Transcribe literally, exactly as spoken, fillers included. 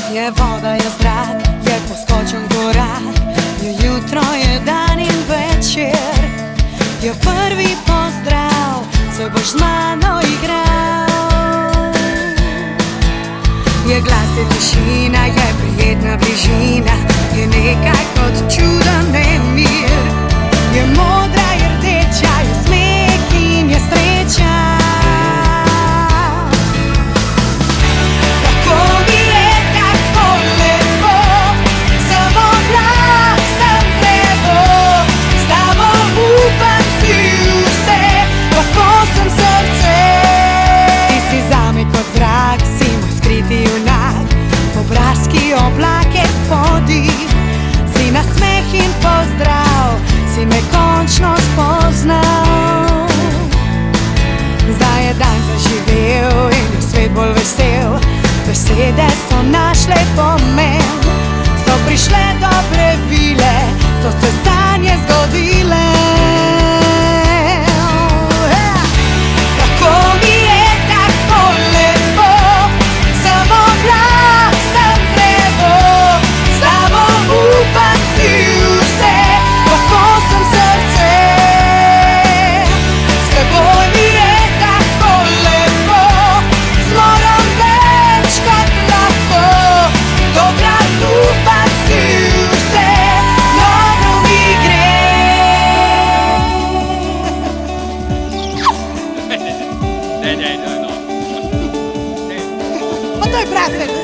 Je voda, je zrak, je poskočen korak, je jutro, je dan in večer, je prvi pozdrav, se boš z mano igral. Je glas, je tišina, je prijetna bližina, je nekaj kot čuden nemir. Je modra, je rdeča, je smeh in je sreča. Tako mi je, tako lepo, samo glas, sem nebo. S tabo upam si vse, lahko sem srce. Ti si zame kot zrak, si moj skriti junak, obraz, ki oblake spodi. Si nasmeh in pozdrav, si me končno spoznal. Zdaj je dan zaživel in je svet bolj vesel. Besede so našle pomen, so prišle dobre vile, so se sanje zgodile. Tako mi je, tako lepo, samo glas, sem nebo. S tabo upam si vse, lahko sem srce. S teboj mi je tako lepo, zmorem več kot lahko. Dobra, upam si vse, dobro mi gre. Ne, ne, ne, no. Pa to je prase.